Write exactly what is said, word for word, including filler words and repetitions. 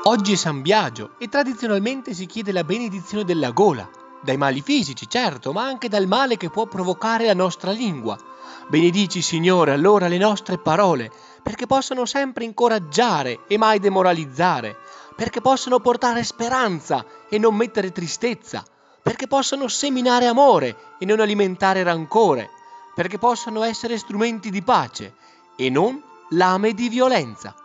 Oggi è San Biagio e tradizionalmente si chiede la benedizione della gola, dai mali fisici certo, ma anche dal male che può provocare la nostra lingua. Benedici, Signore, allora le nostre parole, perché possano sempre incoraggiare e mai demoralizzare, perché possano portare speranza e non mettere tristezza, perché possano seminare amore e non alimentare rancore, perché possano essere strumenti di pace e non lame di violenza.